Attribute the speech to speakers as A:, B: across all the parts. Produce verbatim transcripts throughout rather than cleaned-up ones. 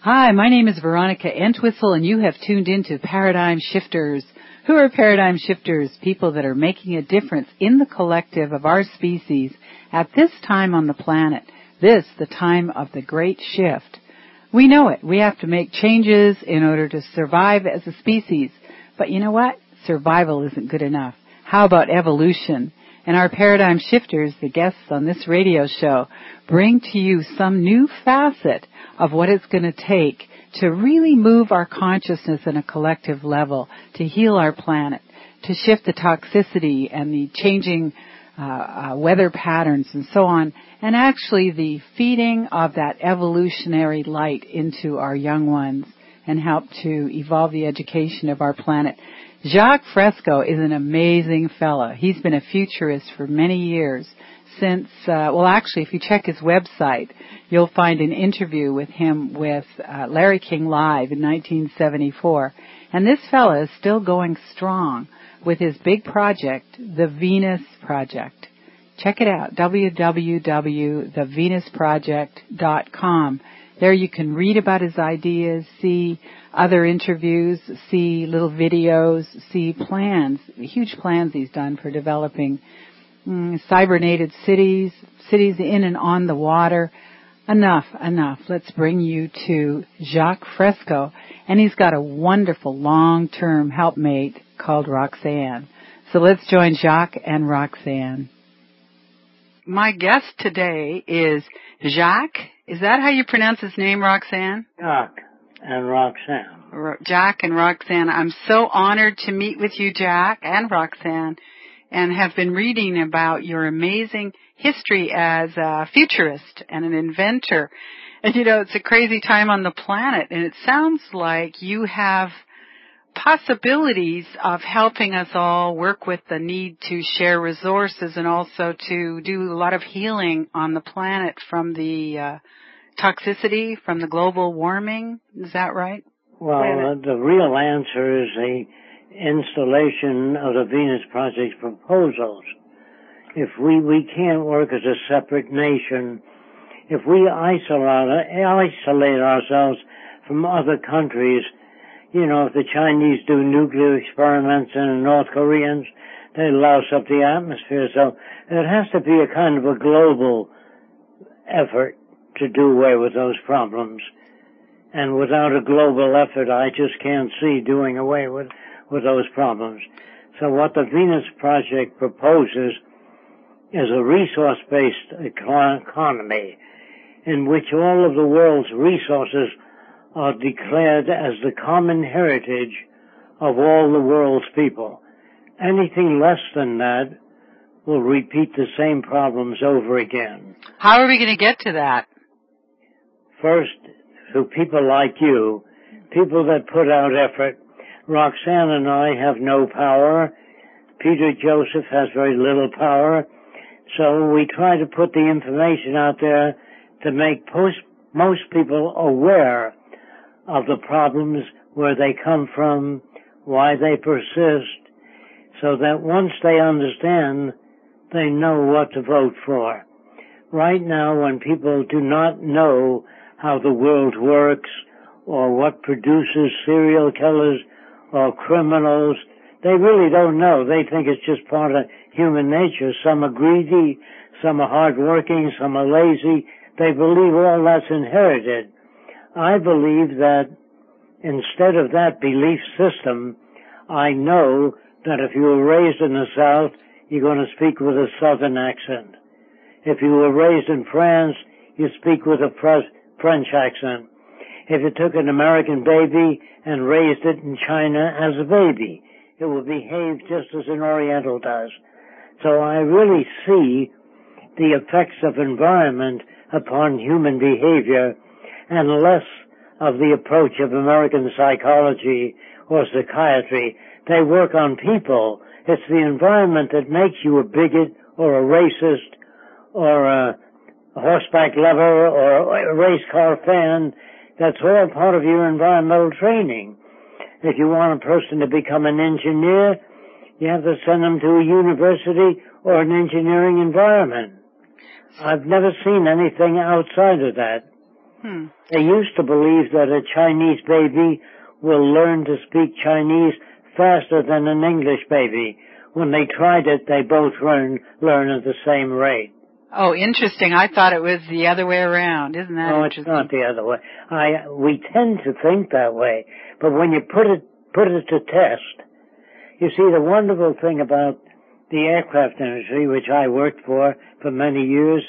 A: Hi, my name is Veronica Entwistle, and you have tuned into Paradigm Shifters. Who are Paradigm Shifters? People that are making a difference in the collective of our species at this time on the planet. This, the time of the great shift. We know it. We have to make changes in order to survive as a species. But you know what? Survival isn't good enough. How about evolution? And our Paradigm Shifters, the guests on this radio show, bring to you some new facet of what it's going to take to really move our consciousness on a collective level, to heal our planet, to shift the toxicity and the changing uh, uh, weather patterns and so on, and actually the feeding of that evolutionary light into our young ones and help to evolve the education of our planet. Jacques Fresco is an amazing fellow. He's been a futurist for many years since, uh, well actually if you check his website, you'll find an interview with him with uh, Larry King Live in nineteen seventy-four. And this fellow is still going strong with his big project, the Venus Project. Check it out, w w w dot the venus project dot com. There you can read about his ideas, see other interviews, see little videos, see plans, huge plans he's done for developing mm, cybernated cities, cities in and on the water. Enough, enough. Let's bring you to Jacques Fresco. And he's got a wonderful long-term helpmate called Roxanne. So let's join Jacques and Roxanne. My guest today is Jacques. Is that how you pronounce his name, Roxanne?
B: Jacques and Roxanne.
A: Jacques and Roxanne. I'm so honored to meet with you, Jacques and Roxanne, and have been reading about your amazing history as a futurist and an inventor. And, you know, it's a crazy time on the planet, and it sounds like you have possibilities of helping us all work with the need to share resources and also to do a lot of healing on the planet from the uh, toxicity, from the global warming. Is that right?
B: Well, uh, the real answer is the installation of the Venus Project proposals. If we, we can't work as a separate nation, if we isolate, isolate ourselves from other countries, you know, if the Chinese do nuclear experiments and the North Koreans, they louse up the atmosphere. So it has to be a kind of a global effort to do away with those problems. And without a global effort, I just can't see doing away with, with those problems. So what the Venus Project proposes is a resource-based economy in which all of the world's resources are declared as the common heritage of all the world's people. Anything less than that will repeat the same problems over again.
A: How are we going to get to that?
B: First, through people like you, people that put out effort. Roxanne and I have no power. Peter Joseph has very little power. So we try to put the information out there to make post, most people aware of the problems, where they come from, why they persist, so that once they understand, they know what to vote for. Right now, when people do not know how the world works or what produces serial killers or criminals, they really don't know. They think it's just part of human nature. Some are greedy, some are hardworking, some are lazy. They believe all that's inherited. I believe that instead of that belief system, I know that if you were raised in the South, you're going to speak with a Southern accent. If you were raised in France, you speak with a French accent. If you took an American baby and raised it in China as a baby, it will behave just as an Oriental does. So I really see the effects of environment upon human behavior and less of the approach of American psychology or psychiatry. They work on people. It's the environment that makes you a bigot or a racist or a horseback lover or a race car fan. That's all part of your environmental training. If you want a person to become an engineer, you have to send them to a university or an engineering environment. I've never seen anything outside of that.
A: Hmm.
B: They used to believe that a Chinese baby will learn to speak Chinese faster than an English baby. When they tried it, they both learn, learn at the same rate.
A: Oh, interesting. I thought it was the other way around. Isn't that
B: no,
A: interesting?
B: No, it's not the other way. I, we tend to think that way, but when you put it, put it to test, you see the wonderful thing about the aircraft industry, which I worked for for many years,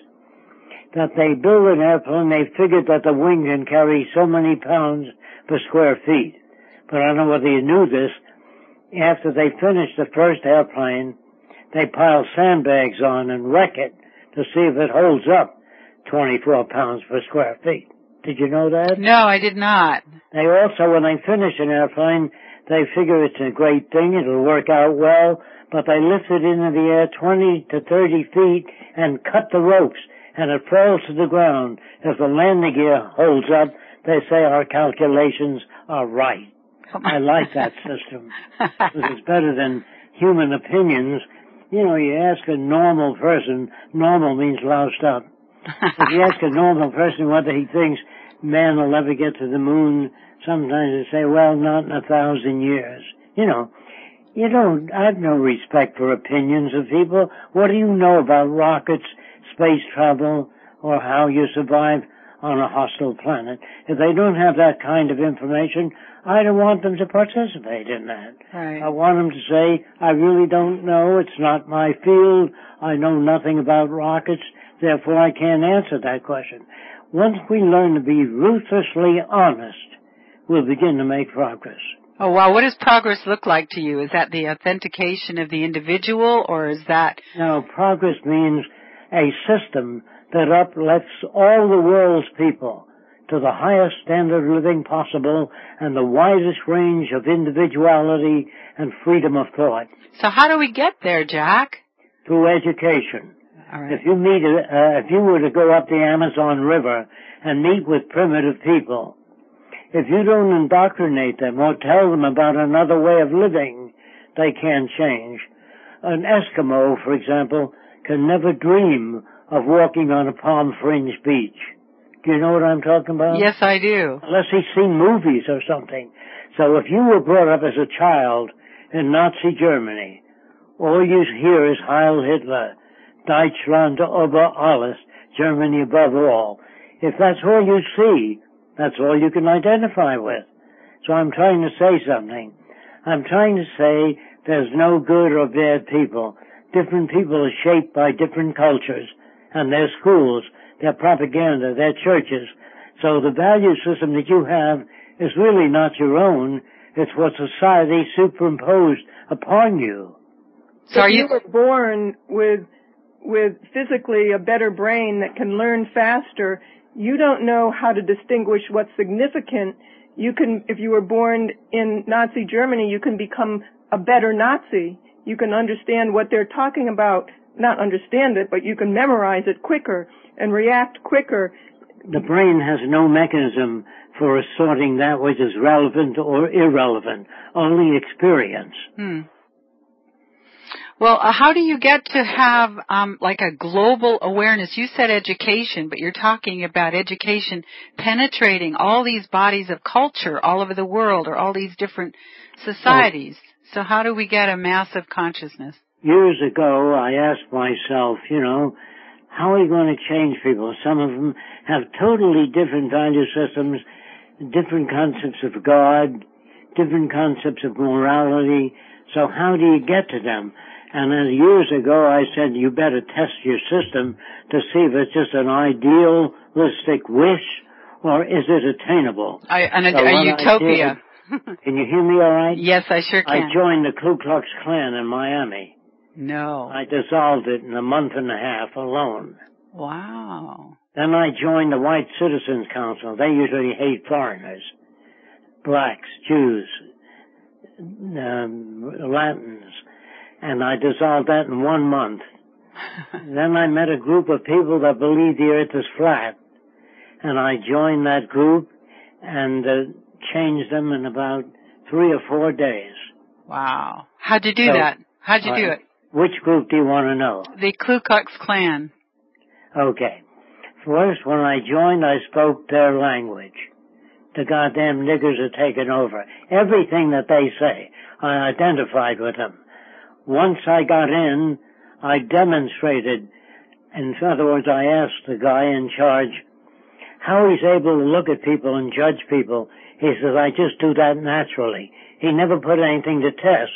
B: that they build an airplane, they figured that the wing can carry so many pounds per square feet. But I don't know whether you knew this. After they finish the first airplane, they pile sandbags on and wreck it to see if it holds up twenty-four pounds per square feet. Did you know that?
A: No, I did not.
B: They also, when they finish an airplane, they figure it's a great thing, it'll work out well, but they lift it into the air twenty to thirty feet and cut the ropes, and it falls to the ground. If the landing gear holds up, they say our calculations are right. I like that system. It's better than human opinions. You know, you ask a normal person, normal means loused up. If you ask a normal person whether he thinks man will ever get to the moon, sometimes they say, well, not in a thousand years. You know, you don't, I have no respect for opinions of people. What do you know about rockets, space travel, or how you survive on a hostile planet? If they don't have that kind of information, I don't want them to participate in that.
A: Right.
B: I want them to say, I really don't know, it's not my field, I know nothing about rockets, therefore I can't answer that question. Once we learn to be ruthlessly honest, we'll begin to make progress.
A: Oh, wow. What does progress look like to you? Is that the authentication of the individual, or is that...
B: No, progress means a system that uplifts all the world's people to the highest standard of living possible and the widest range of individuality and freedom of thought.
A: So how do we get there, Jack?
B: Through education.
A: All right.
B: If you meet, uh, if you were to go up the Amazon River and meet with primitive people, if you don't indoctrinate them or tell them about another way of living, they can't change. An Eskimo, for example, can never dream of walking on a palm-fringed beach. Do you know what I'm talking about?
A: Yes, I do.
B: Unless he's seen movies or something. So if you were brought up as a child in Nazi Germany, all you hear is Heil Hitler, Deutschland über alles, Germany above all. If that's all you see, that's all you can identify with. So I'm trying to say something. I'm trying to say there's no good or bad people. Different people are shaped by different cultures and their schools, their propaganda, their churches. So the value system that you have is really not your own. It's what society superimposed upon you.
C: So if you were born with with physically a better brain that can learn faster, you don't know how to distinguish what's significant. You can, if you were born in Nazi Germany, you can become a better Nazi. You can understand what they're talking about. Not understand it, but you can memorize it quicker and react quicker.
B: The brain has no mechanism for assorting that which is relevant or irrelevant, only experience.
A: Hmm. Well, uh, how do you get to have, um, like a global awareness? You said education, but you're talking about education penetrating all these bodies of culture all over the world or all these different societies. Oh. So how do we get a massive consciousness?
B: Years ago, I asked myself, you know, how are you going to change people? Some of them have totally different value systems, different concepts of God, different concepts of morality. So how do you get to them? And then years ago, I said, you better test your system to see if it's just an idealistic wish or is it attainable.
A: I, an,
B: so
A: a utopia.
B: Did, can you hear me all right?
A: Yes, I sure can.
B: I joined the Ku Klux Klan in Miami.
A: No.
B: I dissolved it in a month and a half alone.
A: Wow.
B: Then I joined the White Citizens Council. They usually hate foreigners. Blacks, Jews, um, Latins. And I dissolved that in one month. Then I met a group of people that believe the earth is flat. And I joined that group and uh, changed them in about three or four days.
A: Wow. How'd you do so, that? How'd you uh, do it?
B: Which group do you want to know?
A: The Ku Klux Klan.
B: Okay. First, when I joined, I spoke their language. The goddamn niggers are taking over. Everything that they say, I identified with them. Once I got in, I demonstrated. In other words, I asked the guy in charge how he's able to look at people and judge people. He says, I just do that naturally. He never put anything to test.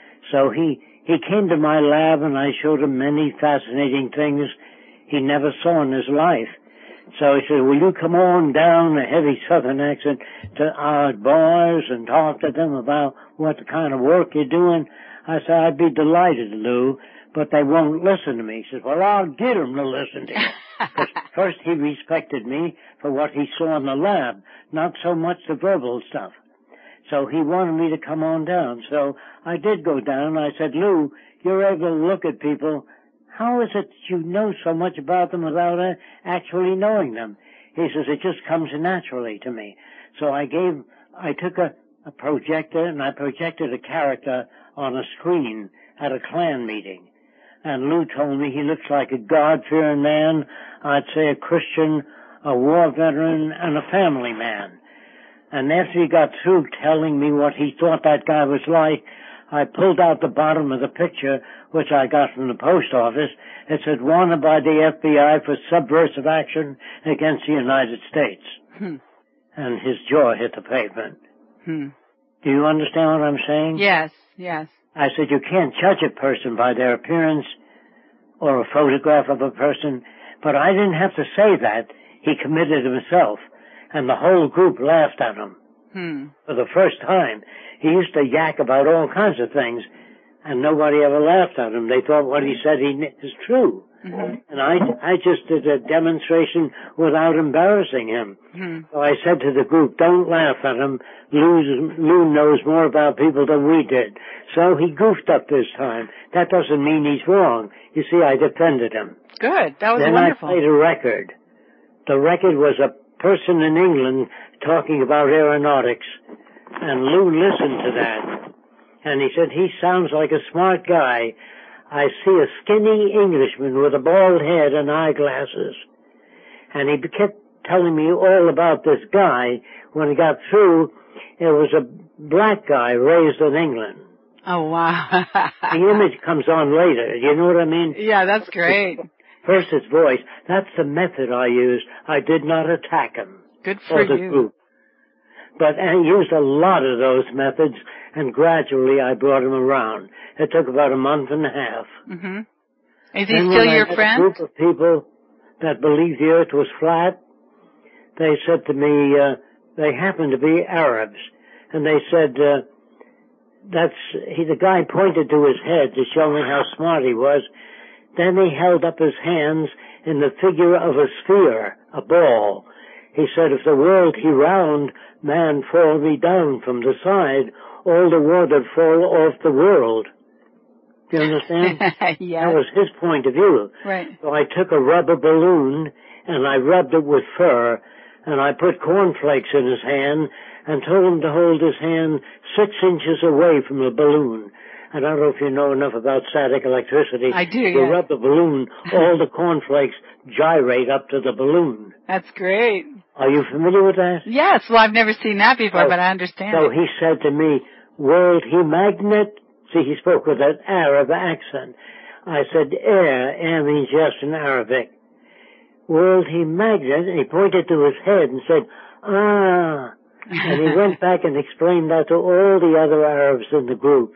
B: So he, he came to my lab and I showed him many fascinating things he never saw in his life. So he said, will you come on down, a heavy southern accent, to our bars and talk to them about what kind of work you're doing? I said, I'd be delighted, Lou, but they won't listen to me. He said, well, I'll get them to listen to you. First, he respected me for what he saw in the lab, not so much the verbal stuff. So he wanted me to come on down. So I did go down. I said, Lou, you're able to look at people. How is it you know so much about them without uh, actually knowing them? He says, it just comes naturally to me. So I gave, I took a, a projector and I projected a character on a screen at a Klan meeting. And Lou told me he looks like a God-fearing man, I'd say a Christian, a war veteran, and a family man. And after he got through telling me what he thought that guy was like, I pulled out the bottom of the picture, which I got from the post office. It said, wanted by the F B I for subversive action against the United States.
A: Hmm.
B: And his jaw hit the pavement.
A: Hmm.
B: Do you understand what I'm saying?
A: Yes, yes.
B: I said, you can't judge a person by their appearance or a photograph of a person, but I didn't have to say that. He committed himself, and the whole group laughed at him.
A: Hmm.
B: For the first time. He used to yak about all kinds of things, and nobody ever laughed at him. They thought what he said he is true.
A: Mm-hmm.
B: And I, I just did a demonstration without embarrassing him.
A: Mm-hmm.
B: So I said to the group, don't laugh at him. Lou's, Lou knows more about people than we did. So he goofed up this time. That doesn't mean he's wrong. You see, I defended him.
A: Good. That was
B: then
A: wonderful.
B: Then I played a record. The record was a person in England talking about aeronautics. And Lou listened to that. And he said, he sounds like a smart guy. I see a skinny Englishman with a bald head and eyeglasses. And he kept telling me all about this guy. When he got through, it was a black guy raised in England.
A: Oh, wow.
B: The image comes on later. You know what I mean?
A: Yeah, that's great.
B: First his voice. That's the method I used. I did not attack him.
A: Good for
B: or the
A: you.
B: Group. But I used a lot of those methods, and gradually I brought him around. It took about a month and a half.
A: Mm-hmm. Is he
B: and
A: still
B: when
A: your
B: I met
A: friend?
B: A group of people that believed the earth was flat, they said to me, uh, they happened to be Arabs, and they said, uh, that's, he, the guy pointed to his head to show me how smart he was. Then he held up his hands in the figure of a sphere, a ball. He said, if the world he round, man fall me down from the side, all the water fall off the world. Do you understand?
A: Yeah.
B: That was his point of view.
A: Right.
B: So I took a rubber balloon and I rubbed it with fur and I put cornflakes in his hand and told him to hold his hand six inches away from the balloon. And I don't know if you know enough about static electricity.
A: I do,
B: You
A: yes.
B: rub the balloon, all the cornflakes gyrate up to the balloon.
A: That's great.
B: Are you familiar with that?
A: Yes, well, I've never seen that before,
B: So-
A: but I understand.
B: So he said to me, world he magnet. See, he spoke with an Arab accent. I said, air, air means yes in Arabic. World he magnet, and he pointed to his head and said, ah. And he went back and explained that to all the other Arabs in the group.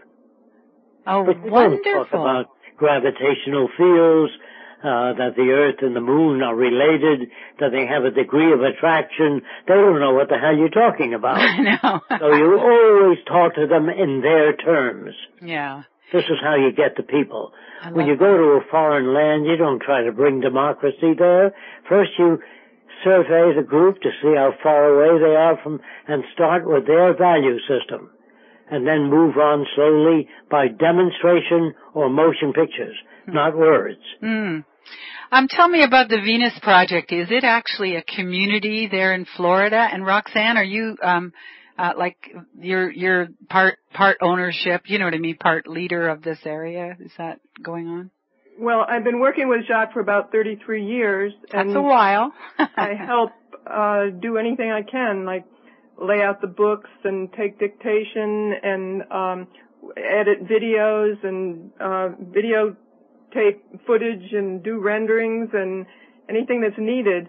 A: Oh,
B: But we
A: wonderful.
B: don't talk about gravitational fields, uh, that the Earth and the Moon are related, that they have a degree of attraction. They don't know what the hell you're talking about.
A: I know.
B: So you always talk to them in their terms.
A: Yeah.
B: This is how you get the people.
A: I
B: When
A: love
B: you go to a foreign land, you don't try to bring democracy there. First you survey the group to see how far away they are from, and start with their value system. And then move on slowly by demonstration or motion pictures, hmm. not words.
A: Mm. Um, tell me about the Venus Project. Is it actually a community there in Florida? And Roxanne, are you um, uh, like you're you're part part ownership? You know what I mean? Part leader of this area? Is that going on?
C: Well, I've been working with Jacques for about thirty-three years.
A: That's
C: and
A: a while.
C: I help uh, do anything I can, like lay out the books and take dictation and um, edit videos and uh, videotape footage and do renderings and anything that's needed.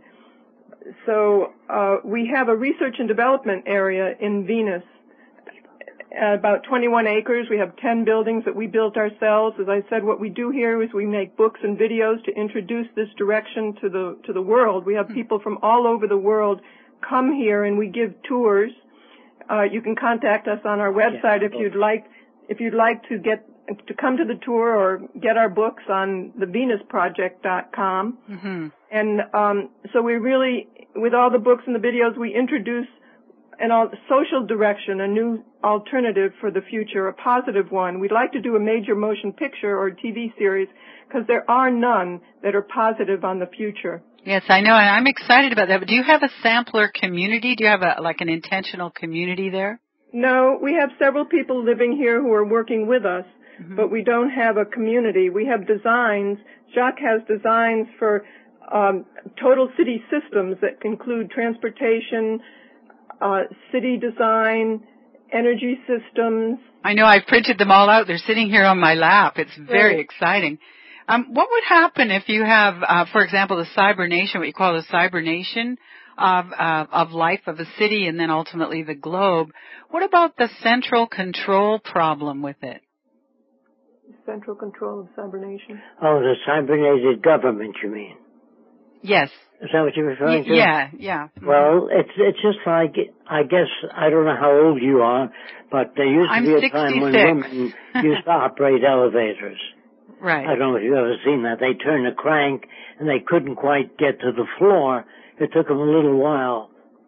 C: So uh, we have a research and development area in Venus, uh, about twenty-one acres. We have ten buildings that we built ourselves. As I said, what we do here is we make books and videos to introduce this direction to the to the world. We have people from all over the world come here, and we give tours. Uh, you can contact us on our website if you'd like if you'd like to get to come to the tour or get our books on the venus project dot com.
A: Mm-hmm.
C: And um, so we really, with all the books and the videos, we introduce an all, social direction, a new alternative for the future, a positive one. We'd like to do a major motion picture or T V series because there are none that are positive on the future.
A: Yes, I know, and I'm excited about that. But do you have a sampler community? Do you have a like an intentional community there?
C: No, we have several people living here who are working with us, mm-hmm. but we don't have a community. We have designs. Jacques has designs for um, total city systems that include transportation, uh, city design, energy systems.
A: I know, I've printed them all out. They're sitting here on my lap. It's very right. exciting. Um, what would happen if you have, uh, for example, the cybernation, what you call the cybernation of, uh, of life of a city and then ultimately the globe? What about the central control problem with it?
C: Central control of cybernation?
B: Oh, the cybernated government, you mean?
A: Yes.
B: Is that what you're referring
A: y-
B: to?
A: Yeah, yeah. Mm-hmm.
B: Well, it's it's just like, I guess, I don't know how old you are, but there used to
A: I'm
B: be a
A: sixty-six.
B: time when women used to operate elevators.
A: Right.
B: I don't know if you've ever seen that. They turned a crank and they couldn't quite get to the floor. It took them a little while.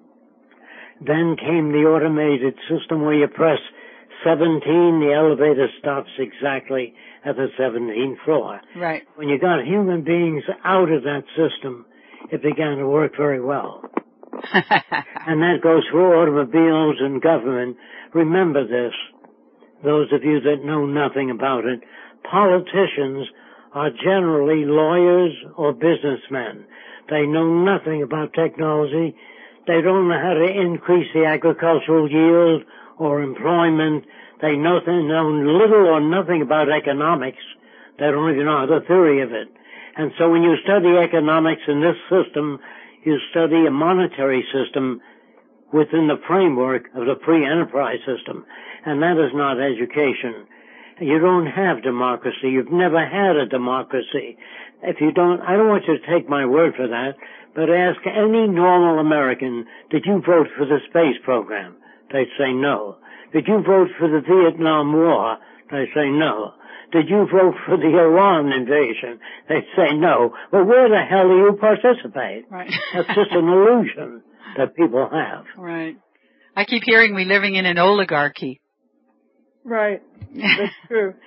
B: Then came the automated system where you press seventeen, the elevator stops exactly at the seventeenth floor.
A: Right.
B: When you got human beings out of that system, it began to work very well. And that goes for automobiles and government. Remember this, those of you that know nothing about it. Politicians are generally lawyers or businessmen. They know nothing about technology. They don't know how to increase the agricultural yield or employment. They know, they know little or nothing about economics. They don't even know the theory of it. And so when you study economics in this system, you study a monetary system within the framework of the free enterprise system. And that is not education. You don't have democracy. You've never had a democracy. If you don't, I don't want you to take my word for that, but ask any normal American, did you vote for the space program? They'd say no. Did you vote for the Vietnam War? They'd say no. Did you vote for the Iran invasion? They'd say no. Well, where the hell do you participate?
A: Right.
B: That's just an illusion that people have.
A: Right. I keep hearing we're living in an oligarchy.
C: Right. That's true.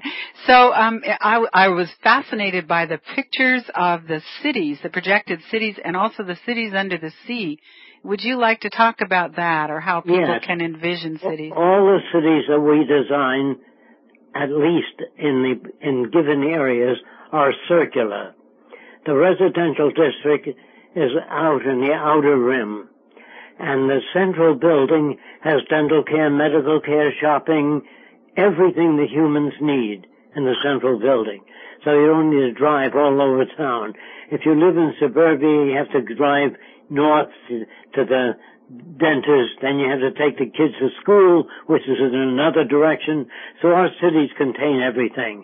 A: So um, I, I was fascinated by the pictures of the cities, the projected cities, and also the cities under the sea. Would you like to talk about that, or how people
B: yes.
A: can envision cities?
B: All the cities that we design, at least in the in given areas, are circular. The residential district is out in the outer rim, and the central building has dental care, medical care, shopping, everything the humans need in the central building. So you don't need to drive all over town. If you live in suburbia, you have to drive north to, to the dentist, then you have to take the kids to school, which is in another direction. So our cities contain everything.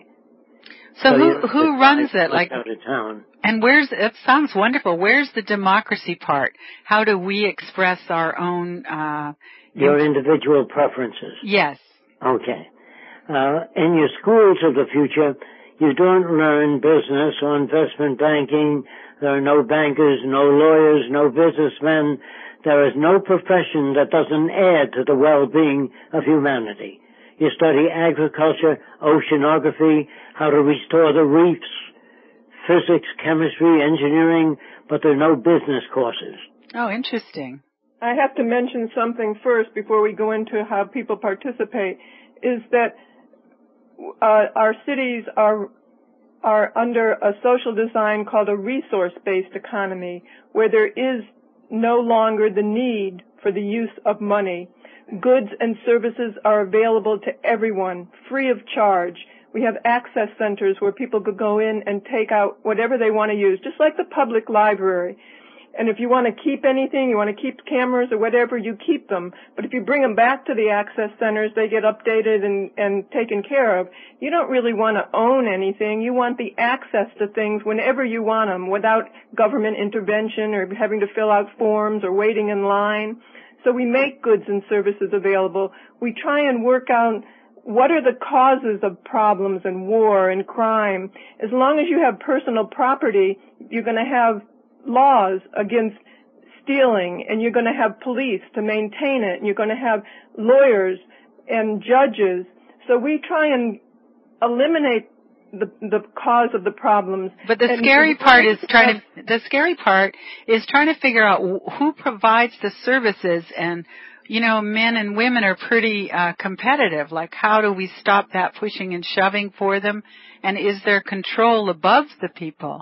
A: So,
B: so
A: who who runs it? Like
B: out of town.
A: And where's it? Sounds wonderful. Where's the democracy part? How do we express our own? Uh,
B: Your individual preferences.
A: Yes.
B: Okay. Uh, in your schools of the future, you don't learn business or investment banking. There are no bankers, no lawyers, no businessmen. There is no profession that doesn't add to the well-being of humanity. You study agriculture, oceanography, how to restore the reefs, physics, chemistry, engineering, but there are no business courses.
A: Oh, interesting.
C: I have to mention something first before we go into how people participate, is that uh, our cities are are under a social design called a resource-based economy, where there is no longer the need for the use of money. Goods and services are available to everyone, free of charge. We have access centers where people could go in and take out whatever they want to use, just like the public library. And if you want to keep anything, you want to keep cameras or whatever, you keep them. But if you bring them back to the access centers, they get updated and, and taken care of. You don't really want to own anything. You want the access to things whenever you want them without government intervention or having to fill out forms or waiting in line. So we make goods and services available. We try and work out what are the causes of problems and war and crime. As long as you have personal property, you're going to have laws against stealing, and you're going to have police to maintain it, and you're going to have lawyers and judges. So we try and eliminate the the cause of the problems.
A: But the scary part is trying to the scary part is trying to figure out who provides the services. And you know, men and women are pretty uh, competitive. Like, how do we stop that pushing and shoving for them? And is there control above the people?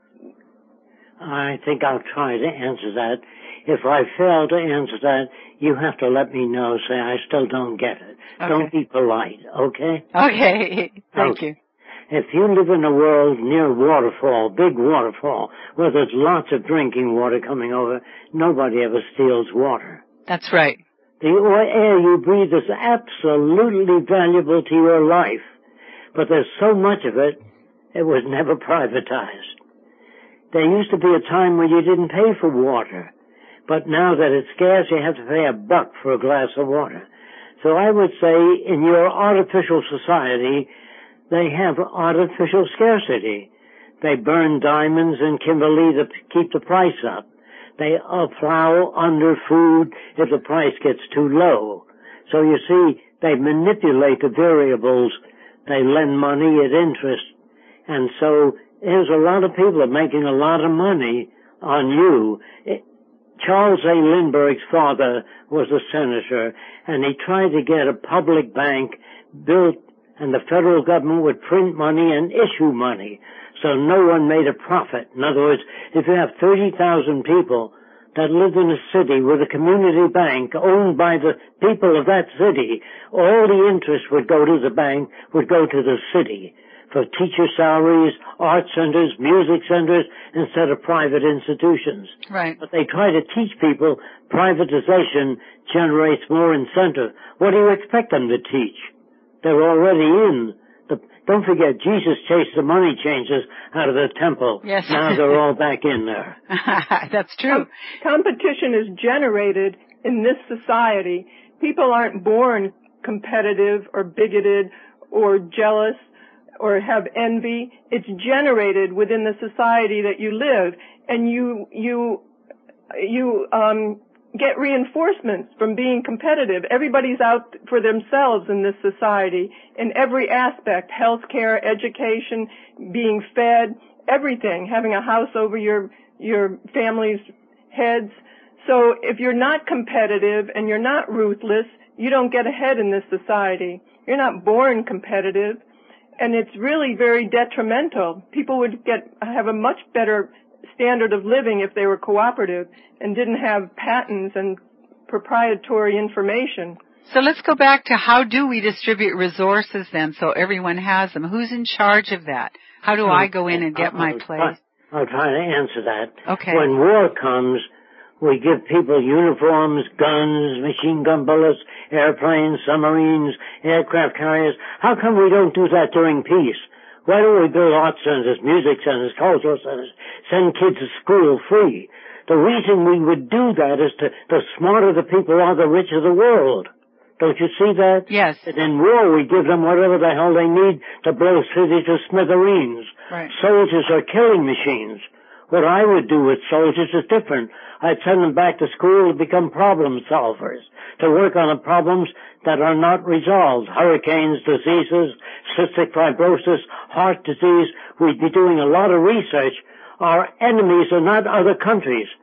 B: I think I'll try to answer that. If I fail to answer that, you have to let me know. Say, I still don't get it.
A: Okay.
B: Don't be polite, okay?
A: Okay. Thank
B: okay.
A: you.
B: If you live in a world near waterfall, big waterfall, where there's lots of drinking water coming over, nobody ever steals water.
A: That's right.
B: The air you breathe is absolutely valuable to your life, but there's so much of it, it was never privatized. There used to be a time when you didn't pay for water, but now that it's scarce, you have to pay a buck for a glass of water. So I would say in your artificial society, they have artificial scarcity. They burn diamonds in Kimberley to keep the price up. They uh, plow under food if the price gets too low. So you see, they manipulate the variables. They lend money at interest. And so there's a lot of people that are making a lot of money on you. It, Charles A. Lindbergh's father was a senator, and he tried to get a public bank built, and the federal government would print money and issue money, so no one made a profit. In other words, if you have thirty thousand people that lived in a city with a community bank owned by the people of that city, all the interest would go to the bank, would go to the city for teacher salaries, art centers, music centers, instead of private institutions.
A: Right.
B: But they try to teach people privatization generates more incentive. What do you expect them to teach? They're already in. The, don't forget, Jesus chased the money changers out of the temple.
A: Yes.
B: Now they're all back in there.
A: That's true.
C: Com- competition is generated in this society. People aren't born competitive or bigoted or jealous or have envy. It's generated within the society that you live, and you you you um get reinforcements from being competitive. Everybody's out for themselves in this society in every aspect: healthcare, education, being fed, everything, having a house over your your family's heads. So if you're not competitive and you're not ruthless, you don't get ahead in this society. You're not born competitive. And it's really very detrimental. People would get have a much better standard of living if they were cooperative and didn't have patents and proprietary information.
A: So let's go back to how do we distribute resources then so everyone has them? Who's in charge of that? How do I go in and get my place?
B: I'll try to answer that.
A: Okay.
B: When war comes, we give people uniforms, guns, machine gun bullets, airplanes, submarines, aircraft carriers. How come we don't do that during peace? Why don't we build art centers, music centers, cultural centers, send kids to school free? The reason we would do that is to, the smarter the people are, the richer the world. Don't you see that?
A: Yes.
B: And in war, we give them whatever the hell they need to blow cities to smithereens.
A: Right.
B: Soldiers are killing machines. What I would do with soldiers is different. I'd send them back to school to become problem solvers, to work on the problems that are not resolved. Hurricanes, diseases, cystic fibrosis, heart disease. We'd be doing a lot of research. Our enemies are not other countries.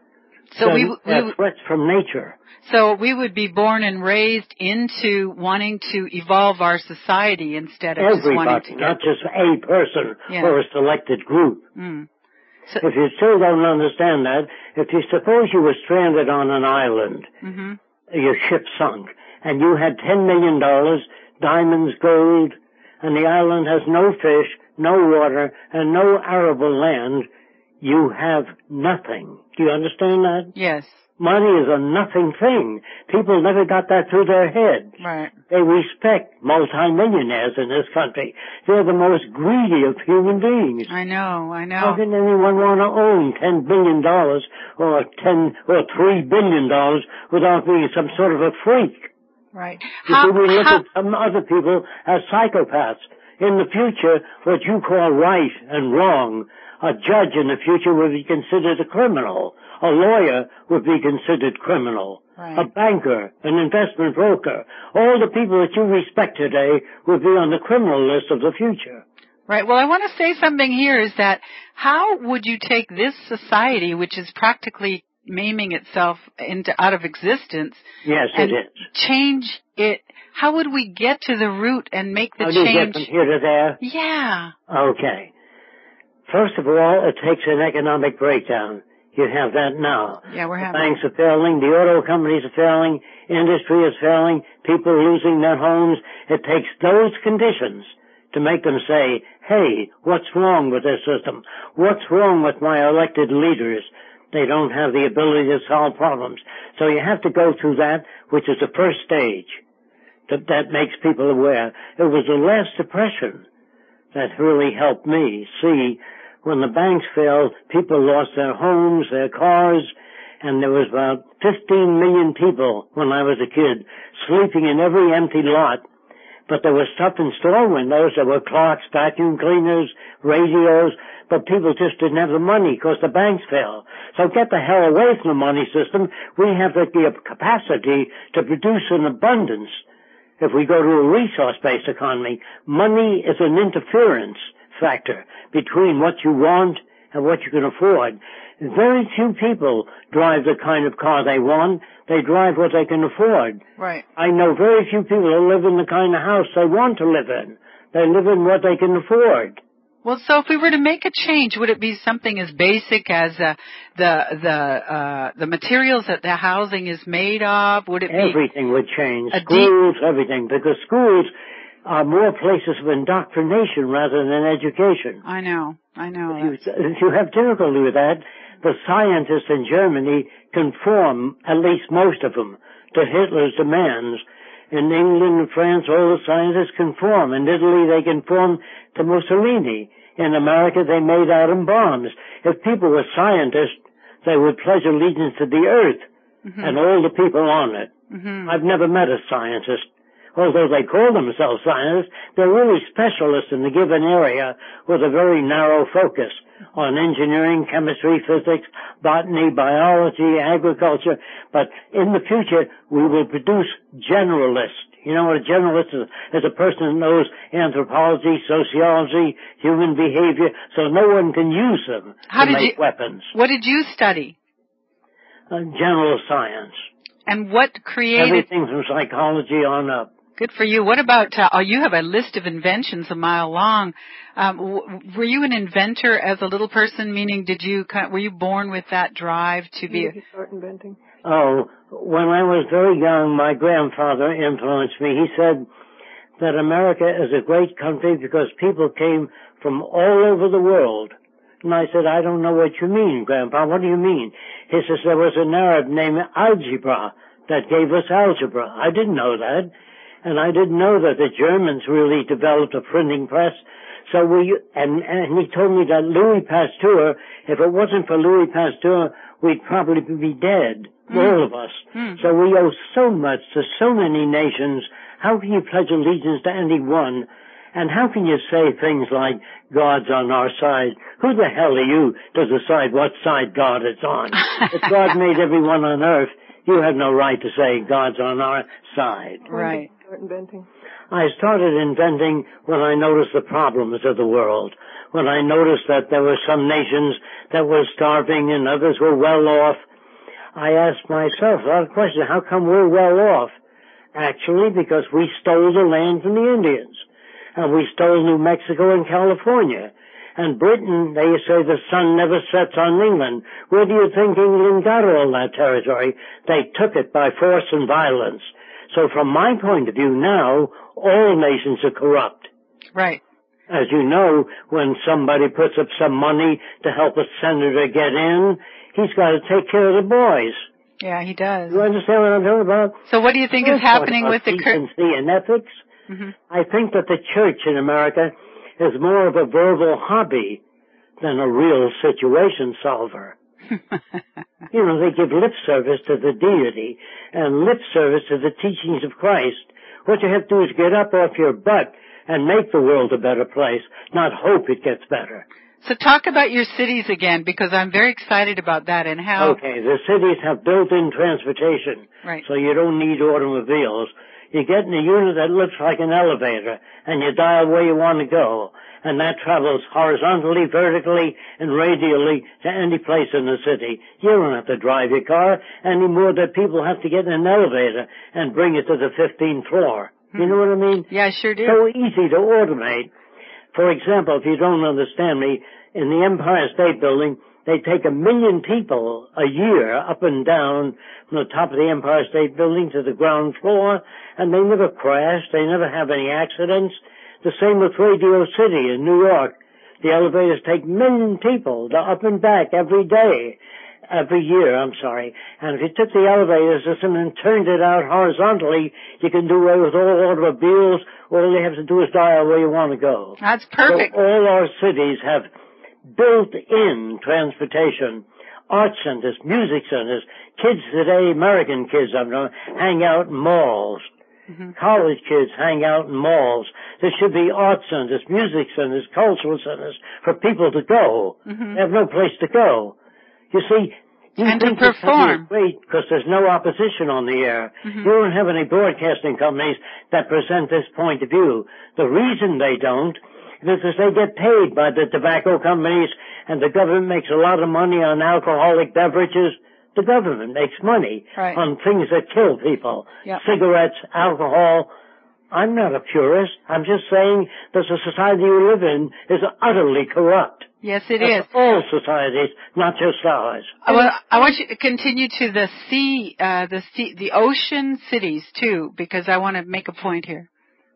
A: So, so we, we
B: threats from nature.
A: So we would be born and raised into wanting to evolve our society instead of
B: Everybody,
A: just wanting to get...
B: not just a person
A: yeah.
B: or a selected group.
A: Mm. So,
B: if you still don't understand that, if you suppose you were stranded on an island,
A: mm-hmm.
B: your ship sunk, and you had ten million dollars, diamonds, gold, and the island has no fish, no water, and no arable land, you have nothing. Do you understand that?
A: Yes.
B: Money is a nothing thing. People never got that through their heads.
A: Right.
B: They respect multimillionaires in this country. They're the most greedy of human beings.
A: I know, I know.
B: How can anyone want to own ten billion dollars or ten or three billion dollars without being some sort of a freak?
A: Right.
B: You
A: How,
B: see, we look
A: how,
B: at some other people as psychopaths. In the future, what you call right and wrong, a judge in the future will be considered a criminal. A lawyer would be considered criminal.
A: Right.
B: A banker, an investment broker, all the people that you respect today will be on the criminal list of the future.
A: Right. Well, I want to say something here is that how would you take this society, which is practically maiming itself into out of existence,
B: yes,
A: and
B: it is.
A: change it? How would we get to the root and make the
B: how do
A: change?
B: you get from here to there?
A: Yeah.
B: Okay. First of all, it takes an economic breakdown. You have that now.
A: Yeah, we're having.
B: The banks are failing, the auto companies are failing, industry is failing, people are losing their homes. It takes those conditions to make them say, hey, what's wrong with this system? What's wrong with my elected leaders? They don't have the ability to solve problems. So you have to go through that, which is the first stage. That, that makes people aware. It was the last depression that really helped me see when the banks failed, people lost their homes, their cars, and there was about fifteen million people when I was a kid sleeping in every empty lot. But there was stuff in store windows. There were clocks, vacuum cleaners, radios, but people just didn't have the money because the banks failed. So get the hell away from the money system. We have the capacity to produce in abundance. If we go to a resource-based economy, money is an interference factor between what you want and what you can afford. Very few people drive the kind of car they want. They drive what they can afford.
A: Right.
B: I know very few people who live in the kind of house they want to live in. They live in what they can afford.
A: Well, so if we were to make a change, would it be something as basic as uh, the the uh, the materials that the housing is made of? Would it be
B: everything would change? Schools, deep... everything, because schools are more places of indoctrination rather than education.
A: I know, I know.
B: If you, if you have difficulty with that, the scientists in Germany conform, at least most of them, to Hitler's demands. In England and France, all the scientists conform. In Italy, they conform to Mussolini. In America, they made atom bombs. If people were scientists, they would pledge allegiance to the earth mm-hmm. and all the people on it.
A: Mm-hmm.
B: I've never met a scientist. Although they call themselves scientists, they're really specialists in a given area with a very narrow focus on engineering, chemistry, physics, botany, biology, agriculture. But in the future, we will produce generalists. You know what a generalist is? Is a person who knows anthropology, sociology, human behavior, so no one can use them
A: How
B: to
A: did
B: make
A: you,
B: weapons.
A: What did you study?
B: Uh, general science.
A: And what created...
B: Everything from psychology on up.
A: Good for you. What about, uh, oh, you have a list of inventions a mile long. Um, w- were you an inventor as a little person, meaning did you, were you born with that drive to be...
C: Did you start inventing?
B: Oh, when I was very young, my grandfather influenced me. He said that America is a great country because people came from all over the world. And I said, I don't know what you mean, Grandpa. What do you mean? He says, there was an Arab named Algebra that gave us algebra. I didn't know that. And I didn't know that the Germans really developed a printing press. So we, and, and he told me that Louis Pasteur, if it wasn't for Louis Pasteur, we'd probably be dead, mm. all of us.
A: Mm.
B: So we owe so much to so many nations. How can you pledge allegiance to any one? And how can you say things like, God's on our side? Who the hell are you to decide what side God is on? If God made everyone on earth, you have no right to say God's on our side.
A: Right.
C: Start inventing.
B: I started inventing when I noticed the problems of the world. When I noticed that there were some nations that were starving and others were well off. I asked myself a lot of questions. How come we're well off? Actually, because we stole the land from the Indians. And we stole New Mexico and California. And Britain, they say the sun never sets on England. Where do you think England got all that territory? They took it by force and violence. So from my point of view now, all nations are corrupt.
A: Right.
B: As you know, when somebody puts up some money to help a senator get in, he's got to take care of the boys.
A: Yeah, he does.
B: You understand what I'm talking about?
A: So what do you think is happening with the
B: decency and ethics?
A: Mm-hmm.
B: I think that the church in America is more of a verbal hobby than a real situation solver. You know, they give lip service to the deity and lip service to the teachings of Christ. What you have to do is get up off your butt and make the world a better place, not hope it gets better.
A: So talk about your cities again, because I'm very excited about that and how...
B: Okay, the cities have built-in transportation,
A: right.
B: So you don't need automobiles. You get in a unit that looks like an elevator, and you dial where you want to go, and that travels horizontally, vertically, and radially to any place in the city. You don't have to drive your car any more than people have to get in an elevator and bring it to the fifteenth floor. You know what I mean?
A: Yeah, I sure do.
B: So easy to automate. For example, if you don't understand me, in the Empire State Building, they take a million people a year up and down from the top of the Empire State Building to the ground floor, and they never crash. They never have any accidents. The same with Radio City in New York. The elevators take a million people up and back every day. Every year, I'm sorry. And if you took the elevator system and turned it out horizontally, you can do away with all automobiles. All you have to do is dial where you want to go.
A: That's perfect.
B: So all our cities have built-in transportation, art centers, music centers. Kids today, American kids, I'm going to hang out in malls. Mm-hmm. College kids hang out in malls. There should be art centers, music centers, cultural centers for people to go. Mm-hmm. They have no place to go. You see, you
A: and
B: think
A: to perform.
B: Great because there's no opposition on the air. Mm-hmm. You don't have any broadcasting companies that present this point of view. The reason they don't is because they get paid by the tobacco companies, and the government makes a lot of money on alcoholic beverages. The government makes money
A: right.
B: on things that kill people.
A: Yep.
B: Cigarettes, alcohol. I'm not a purist. I'm just saying that the society you live in is utterly corrupt.
A: Yes, it
B: That's
A: is.
B: All societies, not just ours.
A: I want, I want you to continue to the sea, uh, the sea, the ocean cities too, because I want to make a point here.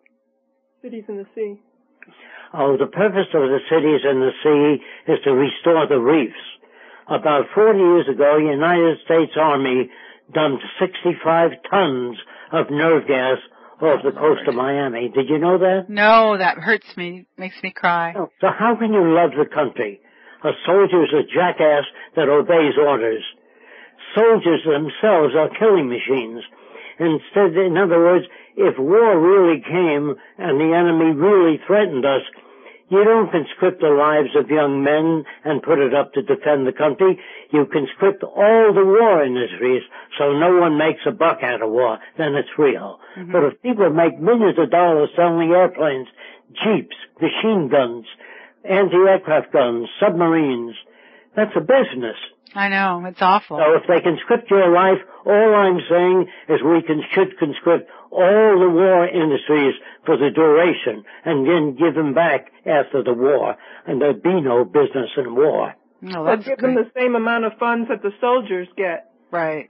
C: Cities in the sea.
B: Oh, the purpose of the cities in the sea is to restore the reefs. About forty years ago, the United States Army dumped sixty-five tons of nerve gas off the coast of Miami. Did you know that?
A: No, that hurts me, makes me cry.
B: Oh, so how can you love the country? A soldier is a jackass that obeys orders. Soldiers themselves are killing machines. Instead, in other words, if war really came and the enemy really threatened us, you don't conscript the lives of young men and put it up to defend the country. You conscript all the war industries so no one makes a buck out of war. Then it's real. Mm-hmm. But if people make millions of dollars selling airplanes, jeeps, machine guns, anti-aircraft guns, submarines, that's a business.
A: I know, it's awful.
B: So if they conscript your life, all I'm saying is we can, should conscript all the war industries for the duration and then give them back after the war. And there'd be no business in war.
A: No,
C: that's give great. them the same amount of funds that the soldiers get.
A: Right.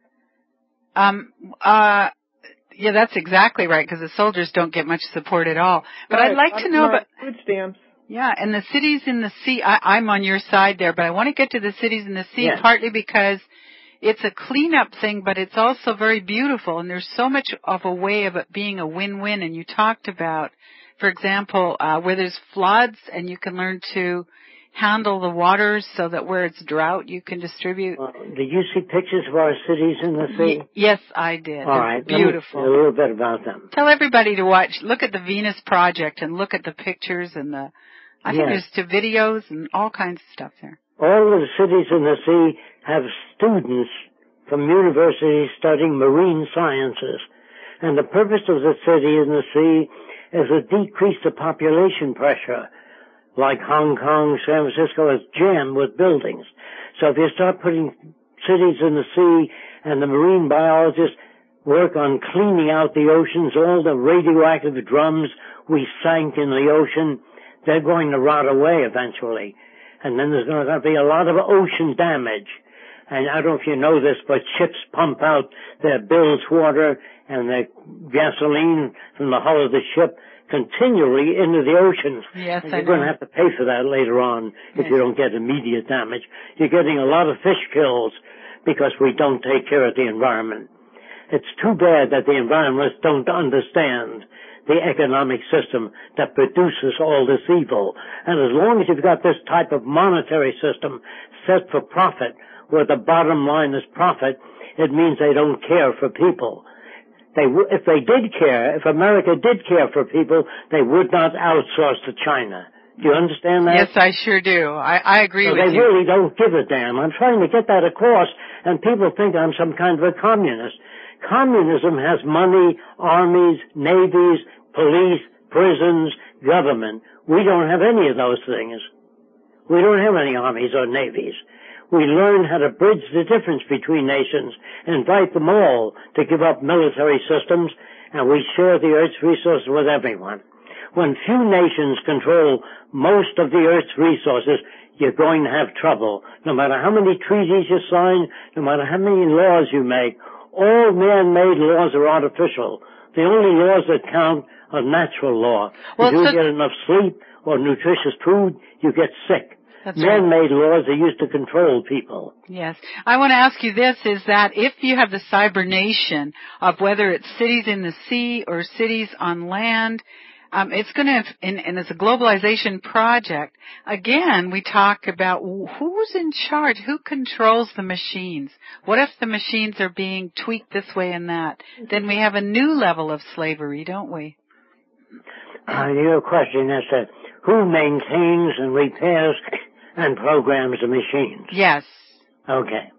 A: Um, uh, yeah, that's exactly right, because the soldiers don't get much support at all. But
C: right.
A: I'd like to know about...
C: food stamps.
A: Yeah, and the cities in the sea, I, I'm on your side there, but I want to get to the cities in the sea
B: yes.
A: partly because it's a cleanup thing, but it's also very beautiful, and there's so much of a way of it being a win-win. And you talked about, for example, uh, where there's floods, and you can learn to handle the waters so that where it's drought, you can distribute.
B: Uh, did you see pictures of our cities in the sea?
A: Y- yes, I did.
B: All right,
A: beautiful.
B: Let me say a little bit about them.
A: Tell everybody to watch. Look at the Venus Project and look at the pictures and the. I think
B: yes.
A: there's to videos and all kinds of stuff there.
B: All of the cities in the sea have students from universities studying marine sciences. And the purpose of the city in the sea is to decrease the population pressure. Like Hong Kong, San Francisco is jammed with buildings. So if you start putting cities in the sea, and the marine biologists work on cleaning out the oceans, all the radioactive drums we sank in the ocean, they're going to rot away eventually. And then there's going to be a lot of ocean damage. And I don't know if you know this, but ships pump out their bilge water and their gasoline from the hull of the ship continually into the oceans.
A: Yes,
B: and
A: I
B: you're
A: know.
B: going to have to pay for that later on if
A: Yes.
B: you don't get immediate damage. You're getting a lot of fish kills because we don't take care of the environment. It's too bad that the environmentalists don't understand the economic system that produces all this evil. And as long as you've got this type of monetary system set for profit, where the bottom line is profit, it means they don't care for people. They, if they did care, if America did care for people, they would not outsource to China. Do you understand that?
A: Yes, I sure do. I, I agree
B: so
A: with
B: they
A: you.
B: really don't give a damn. I'm trying to get that across, and people think I'm some kind of a communist. Communism has money, armies, navies, police, prisons, government. We don't have any of those things. We don't have any armies or navies. We learn how to bridge the difference between nations, invite them all to give up military systems, and we share the Earth's resources with everyone. When few nations control most of the Earth's resources, you're going to have trouble. No matter how many treaties you sign, no matter how many laws you make, all man-made laws are artificial. The only laws that count are natural law.
A: Well,
B: if you
A: so
B: get enough sleep or nutritious food, you get sick.
A: That's right.
B: Man-made laws are used to control people.
A: Yes. I want to ask you this, is that if you have the cybernation of whether it's cities in the sea or cities on land, um, it's going to, and, and it's a globalization project, again, we talk about who's in charge, who controls the machines. What if the machines are being tweaked this way and that? Then we have a new level of slavery, don't we?
B: Uh, your question is that who maintains and repairs and programs the machines?
A: Yes.
B: Okay.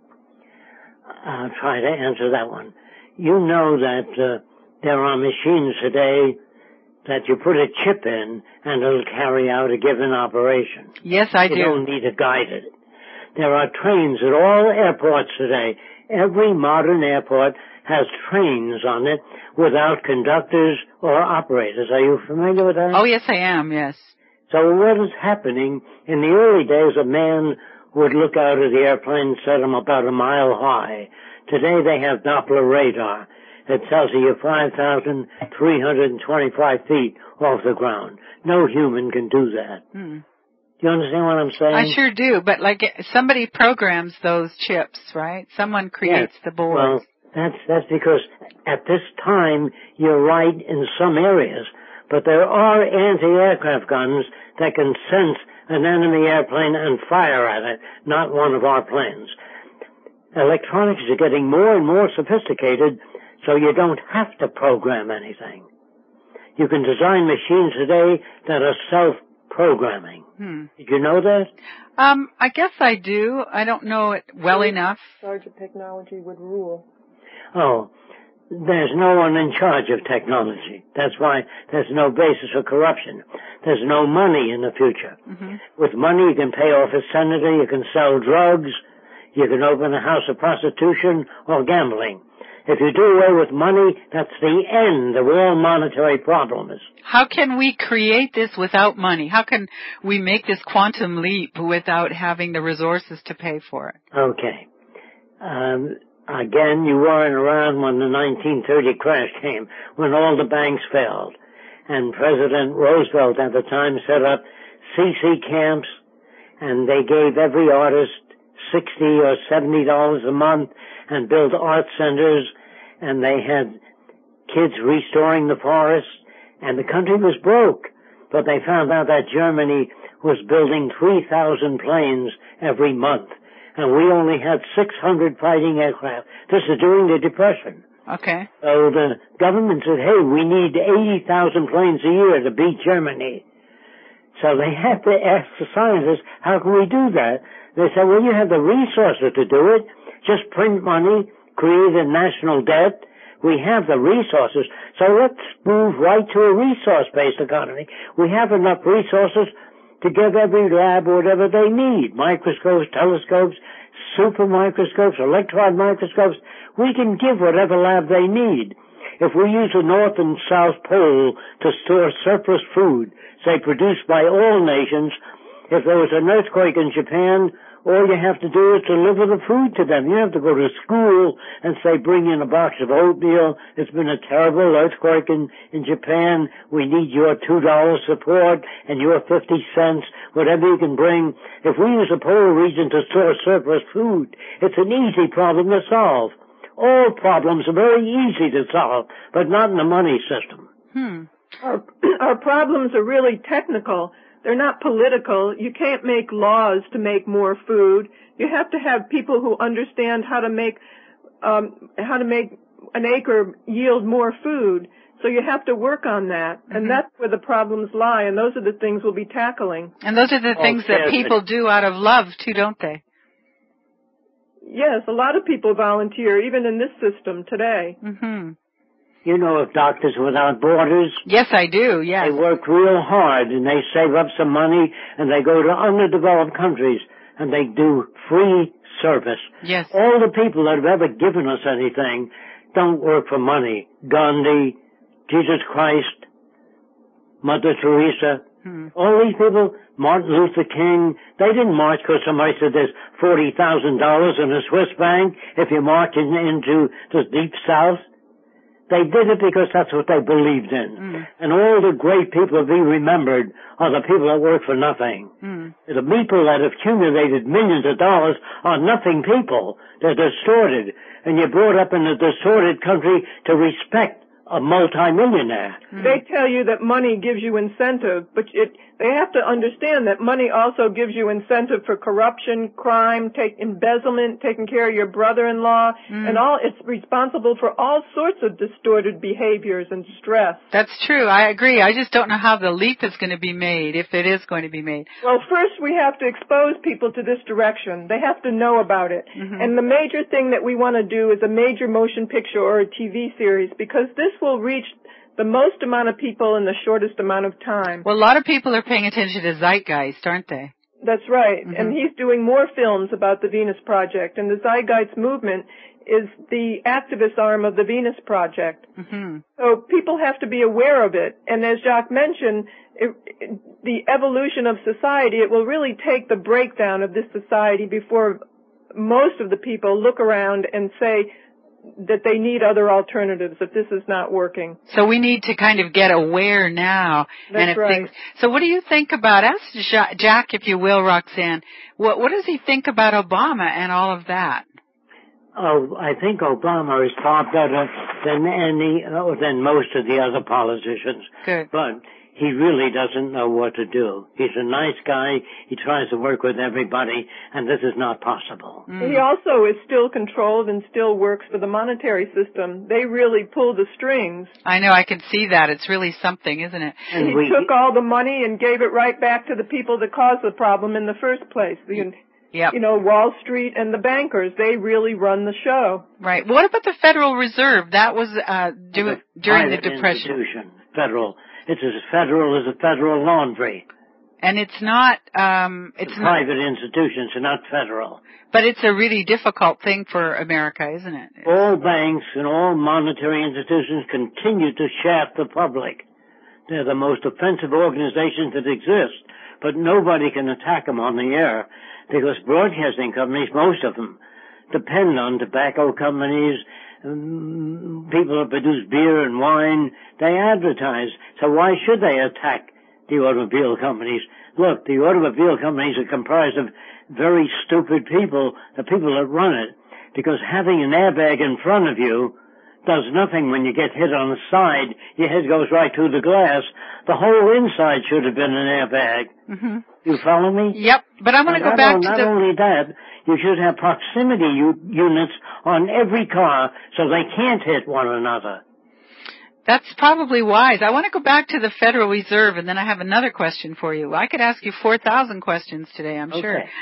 B: I'll try to answer that one. You know that uh, there are machines today that you put a chip in and it'll carry out a given operation.
A: Yes, I
B: you
A: do.
B: You don't need to guide it. There are trains at all airports today. Every modern airport has trains on it without conductors or operators. Are you familiar with that?
A: Oh, yes, I am, yes.
B: So what is happening, in the early days, a man would look out of the airplane and set him about a mile high. Today they have Doppler radar. It tells you you're five thousand three hundred twenty-five feet off the ground. No human can do that.
A: Hmm.
B: Do you understand what I'm saying?
A: I sure do, but like somebody programs those chips, right? Someone creates
B: yes.
A: the board.
B: Well, that's, that's because at this time you're right in some areas, but there are anti-aircraft guns that can sense an enemy airplane and fire at it, not one of our planes. Electronics are getting more and more sophisticated, so you don't have to program anything. You can design machines today that are self-programming.
A: Hmm.
B: Did you know that?
A: Um, I guess I do. I don't know it well enough.
C: Charge of technology would rule.
B: Oh, there's no one in charge of technology. That's why there's no basis for corruption. There's no money in the future.
A: Mm-hmm.
B: With money, you can pay off a senator, you can sell drugs, you can open a house of prostitution or gambling. If you do away with money, that's the end of all monetary problems.
A: How can we create this without money? How can we make this quantum leap without having the resources to pay for it?
B: Okay. Um, again, you weren't around when the nineteen thirty crash came, when all the banks failed. And President Roosevelt at the time set up C C camps, and they gave every artist sixty or seventy dollars a month and built art centers, and they had kids restoring the forests, and the country was broke. But they found out that Germany was building three thousand planes every month, and we only had six hundred fighting aircraft. This is during the Depression.
A: Okay.
B: So the government said, hey, we need eighty thousand planes a year to beat Germany. So they had to ask the scientists, how can we do that? They said, well, you have the resources to do it. Just print money, create a national debt. We have the resources. So let's move right to a resource-based economy. We have enough resources to give every lab whatever they need. Microscopes, telescopes, super microscopes, electron microscopes. We can give whatever lab they need. If we use the North and South Pole to store surplus food, say produced by all nations, if there was an earthquake in Japan, all you have to do is deliver the food to them. You have to go to school and say, bring in a box of oatmeal. It's been a terrible earthquake in, in Japan. We need your two dollars support and your fifty cents, whatever you can bring. If we use the polar region to store surplus food, it's an easy problem to solve. All problems are very easy to solve, but not in the money system.
C: Hmm. Our, our problems are really technical. They're not political. You can't make laws to make more food. You have to have people who understand how to make um, how to make an acre yield more food. So you have to work on that, and mm-hmm. that's where the problems lie. And those are the things we'll be tackling.
A: And those are the things okay. that people do out of love too, don't they?
C: Yes, a lot of people volunteer, even in this system today.
A: Mm-hmm.
B: You know of Doctors Without Borders?
A: Yes, I do, yes.
B: They work real hard, and they save up some money, and they go to underdeveloped countries, and they do free service.
A: Yes.
B: All the people that have ever given us anything don't work for money. Gandhi, Jesus Christ, Mother Teresa, hmm. all these people, Martin Luther King, they didn't march because somebody said there's forty thousand dollars in a Swiss bank if you march in, into the Deep South. They did it because that's what they believed in. Mm. And all the great people to be remembered are the people that work for nothing. Mm. The people that have accumulated millions of dollars are nothing people. They're distorted. And you're brought up in a distorted country to respect a multimillionaire.
C: Mm. They tell you that money gives you incentive, but it, they have to understand that money also gives you incentive for corruption, crime, take embezzlement, taking care of your brother-in-law, mm. and all. It's responsible for all sorts of distorted behaviors and stress.
A: That's true. I agree. I just don't know how the leap is going to be made, if it is going to be made.
C: Well, first we have to expose people to this direction. They have to know about it. Mm-hmm. And the major thing that we want to do is a major motion picture or a T V series, because this will reach the most amount of people in the shortest amount of time.
A: Well, a lot of people are paying attention to Zeitgeist, aren't they?
C: That's right. Mm-hmm. And he's doing more films about the Venus Project. And the Zeitgeist movement is the activist arm of the Venus Project. Mm-hmm. So people have to be aware of it. And as Jacques mentioned, it, it, the evolution of society, it will really take the breakdown of this society before most of the people look around and say that they need other alternatives if this is not working.
A: So we need to kind of get aware now.
C: That's
A: and if
C: right.
A: Things, so what do you think about, ask Jack, if you will, Roxanne, what, what does he think about Obama and all of that?
B: Oh, I think Obama is far better than any, oh, than most of the other politicians.
A: Good.
B: But he really doesn't know what to do. He's a nice guy. He tries to work with everybody, and this is not possible.
C: Mm. He also is still controlled and still works for the monetary system. They really pull the strings.
A: I know. I can see that. It's really something, isn't it?
C: And he we, took all the money and gave it right back to the people that caused the problem in the first place. The,
A: Yep.
C: You know, Wall Street and the bankers, they really run the show.
A: Right. What about the Federal Reserve? That was uh, do, during the Depression.
B: Institution, federal. It's as federal as a federal laundry.
A: And it's not, um, it's,
B: it's private not, institutions are not federal.
A: But it's a really difficult thing for America, isn't it?
B: All banks and all monetary institutions continue to shaft the public. They're the most offensive organizations that exist, but nobody can attack them on the air because broadcasting companies, most of them, depend on tobacco companies, um, people that produce beer and wine. They advertise. So why should they attack the automobile companies? Look, the automobile companies are comprised of very stupid people, the people that run it, because having an airbag in front of you does nothing when you get hit on the side. Your head goes right through the glass. The whole inside should have been an airbag. Mm-hmm. You follow me?
A: Yep. But I'm going to go back
B: on,
A: to
B: not
A: the...
B: Not only that, you should have proximity u- units on every car so they can't hit one another.
A: That's probably wise. I want to go back to the Federal Reserve, and then I have another question for you. I could ask you four thousand questions today, I'm
B: okay.
A: sure.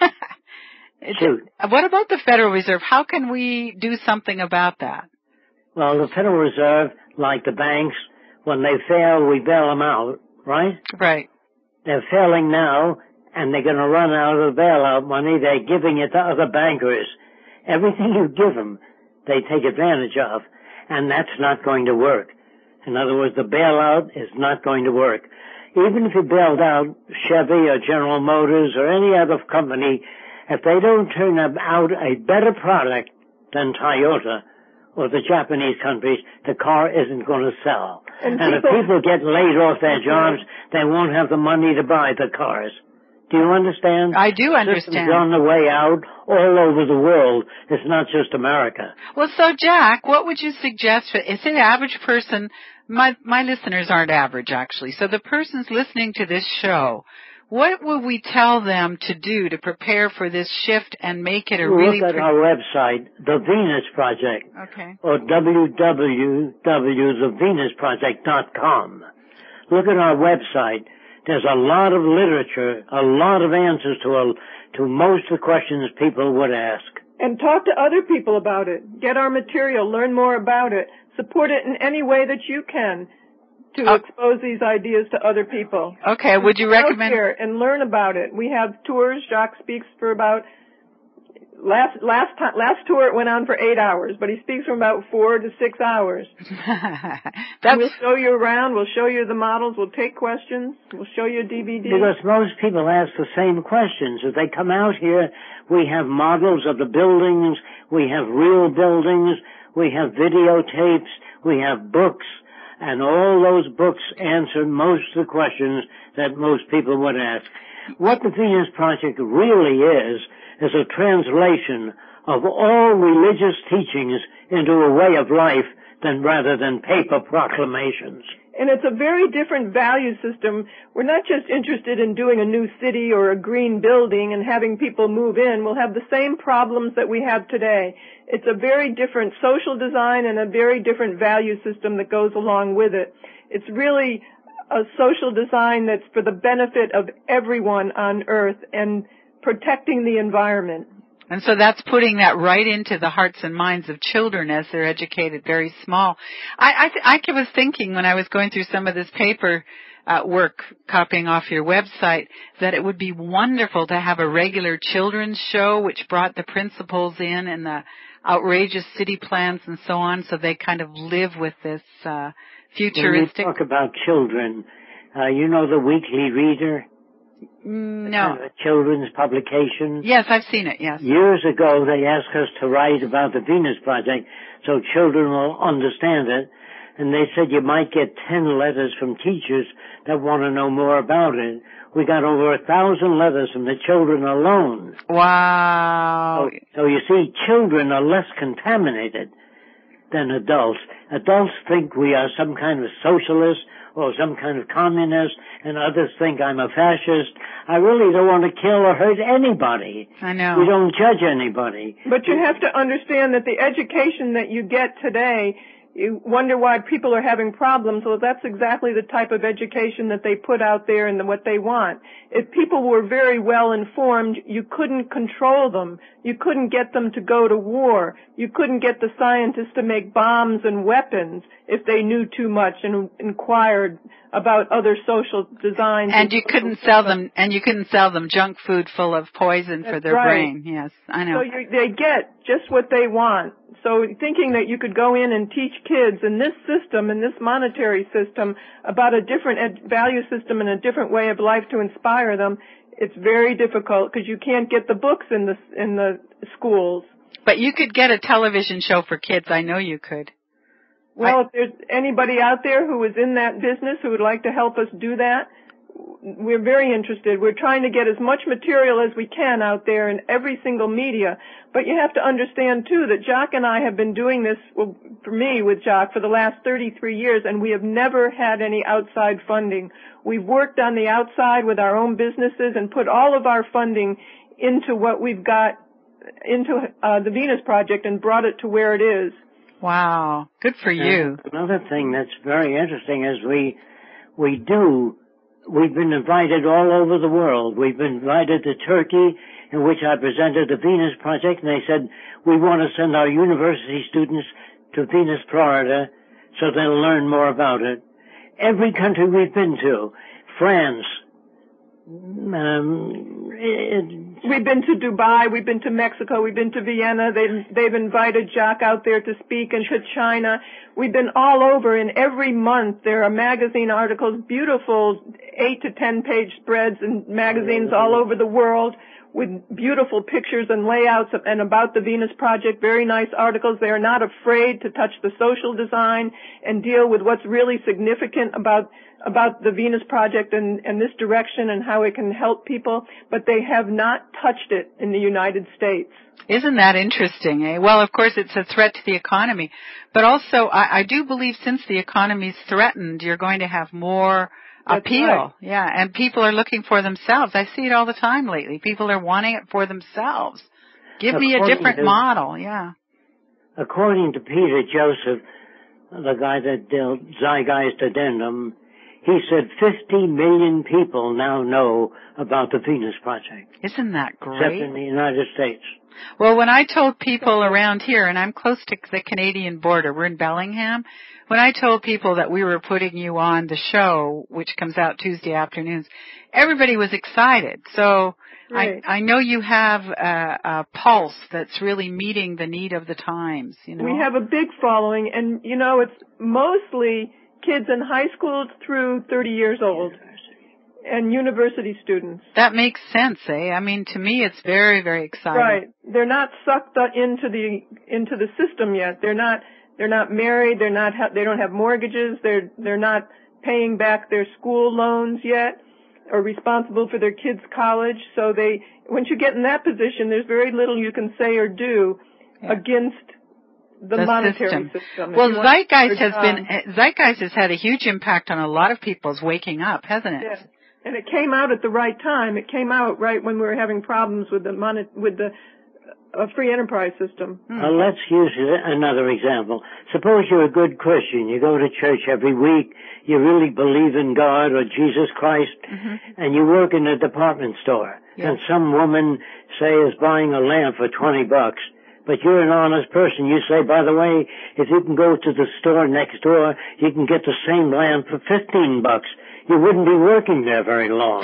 B: Shoot.
A: What about the Federal Reserve? How can we do something about that?
B: Well, the Federal Reserve, like the banks, when they fail, we bail them out, right?
A: Right.
B: They're failing now, and they're going to run out of the bailout money. They're giving it to other bankers. Everything you give them, they take advantage of, and that's not going to work. In other words, the bailout is not going to work. Even if you bailed out Chevy or General Motors or any other company, if they don't turn out a better product than Toyota or the Japanese countries, the car isn't going to sell. And, and people, if people get laid off their jobs, they won't have the money to buy the cars. Do you understand?
A: I do understand.
B: It's on the way out all over the world. It's not just America.
A: Well, so Jack, what would you suggest for, is an average person, my, my listeners aren't average actually, so the person's listening to this show, what would we tell them to do to prepare for this shift and make it a
B: Look
A: really...
B: Look at
A: pre-
B: our website, The Venus Project.
A: Okay.
B: Or w w w dot the venus project dot com. Look at our website. There's a lot of literature, a lot of answers to a, to most of the questions people would ask.
C: And talk to other people about it. Get our material. Learn more about it. Support it in any way that you can to uh, expose these ideas to other people.
A: Okay, would you recommend...
C: Out here and learn about it. We have tours. Jacques speaks for about... Last last time, last tour it went on for eight hours, but he speaks for about four to six hours.
A: That's...
C: We'll show you around. We'll show you the models. We'll take questions. We'll show you a D V D.
B: Because most people ask the same questions. If they come out here, we have models of the buildings. We have real buildings. We have videotapes. We have books. And all those books answer most of the questions that most people would ask. What the Venus Project really is, is a translation of all religious teachings into a way of life than rather than paper proclamations.
C: And it's a very different value system. We're not just interested in doing a new city or a green building and having people move in. We'll have the same problems that we have today. It's a very different social design and a very different value system that goes along with it. It's really a social design that's for the benefit of everyone on Earth and protecting the environment.
A: And so that's putting that right into the hearts and minds of children as they're educated very small. I, I, th- I was thinking when I was going through some of this paper uh, work, copying off your website, that it would be wonderful to have a regular children's show which brought the principals in and the outrageous city plans and so on, so they kind of live with this uh, futuristic...
B: When you talk about children, uh, you know the Weekly Reader?
A: No.
B: Uh, children's publication.
A: Yes, I've seen it, yes.
B: Years ago, they asked us to write about the Venus Project so children will understand it. And they said you might get ten letters from teachers that want to know more about it. We got over a thousand letters from the children alone.
A: Wow.
B: So, so you see, children are less contaminated than adults. Adults think we are some kind of socialist or some kind of communist, and others think I'm a fascist. I really don't want to kill or hurt anybody.
A: I know.
B: We don't judge anybody.
C: But you have to understand that the education that you get today, you wonder why people are having problems. Well, that's exactly the type of education that they put out there and what they want. If people were very well informed, you couldn't control them. You couldn't get them to go to war. You couldn't get the scientists to make bombs and weapons if they knew too much and inquired about other social designs.
A: And you couldn't sell them, and you couldn't sell them junk food full of poison for their brain. Yes, I know.
C: So you, they get just what they want. So thinking that you could go in and teach kids in this system, in this monetary system, about a different ed- value system and a different way of life to inspire them, it's very difficult because you can't get the books in the in the schools.
A: But you could get a television show for kids. I know you could.
C: Well,
A: I,
C: if there's anybody out there who is in that business who would like to help us do that, we're very interested. We're trying to get as much material as we can out there in every single media. But you have to understand, too, that Jacques and I have been doing this, well, for me with Jacques, for the last thirty-three years, and we have never had any outside funding. We've worked on the outside with our own businesses and put all of our funding into what we've got, into uh, the Venus Project and brought it to where it is.
A: Wow. Good for you.
B: And another thing that's very interesting is we, we do We've been invited all over the world. We've been invited to Turkey, in which I presented the Venus Project, and they said, we want to send our university students to Venus, Florida, so they'll learn more about it. Every country we've been to, France, Um, it,
C: we've been to Dubai, we've been to Mexico, we've been to Vienna. They've, they've invited Jacques out there to speak, and to China. We've been all over, and every month there are magazine articles, beautiful eight to ten page spreads in magazines all over the world with beautiful pictures and layouts of, and about the Venus Project, very nice articles. They are not afraid to touch the social design and deal with what's really significant about about the Venus Project and, and this direction and how it can help people, but they have not touched it in the United States.
A: Isn't that interesting, eh? Well, of course, it's a threat to the economy, but also I, I do believe since the economy's threatened, you're going to have more
C: That's
A: appeal.
C: right.
A: Yeah, and people are looking for themselves. I see it all the time lately. People are wanting it for themselves. Give
B: according
A: me a different
B: to,
A: model, yeah.
B: According to Peter Joseph, the guy that dealt Zeitgeist Addendum, he said fifty million people now know about the Venus Project.
A: Isn't that great?
B: Except in the United States.
A: Well, when I told people around here, and I'm close to the Canadian border, we're in Bellingham, when I told people that we were putting you on the show, which comes out Tuesday afternoons, everybody was excited. So
C: Right.
A: I, I know you have a, a pulse that's really meeting the need of the times. You know?
C: We have a big following, and, you know, it's mostly kids in high school through thirty years old. And university students.
A: That makes sense, eh? I mean, to me, it's very, very exciting.
C: Right. They're not sucked into the into the system yet. They're not. They're not married. They're not. Ha- they don't have mortgages. They're they're not paying back their school loans yet, or responsible for their kids' college. So they, once you get in that position, there's very little you can say or do yeah. against the,
A: the
C: monetary
A: system.
C: system.
A: Well, Zeitgeist has been Zeitgeist has had a huge impact on a lot of people's waking up, hasn't it?
C: Yeah. And it came out at the right time. It came out right when we were having problems with the monet, with the uh, free enterprise system.
B: Hmm. Uh, let's use another example. Suppose you're a good Christian. You go to church every week. You really believe in God or Jesus Christ, mm-hmm. and you work in a department store. Yes. And some woman, say, is buying a lamp for twenty bucks. But you're an honest person. You say, by the way, if you can go to the store next door, you can get the same lamp for fifteen bucks. You wouldn't be working there very long.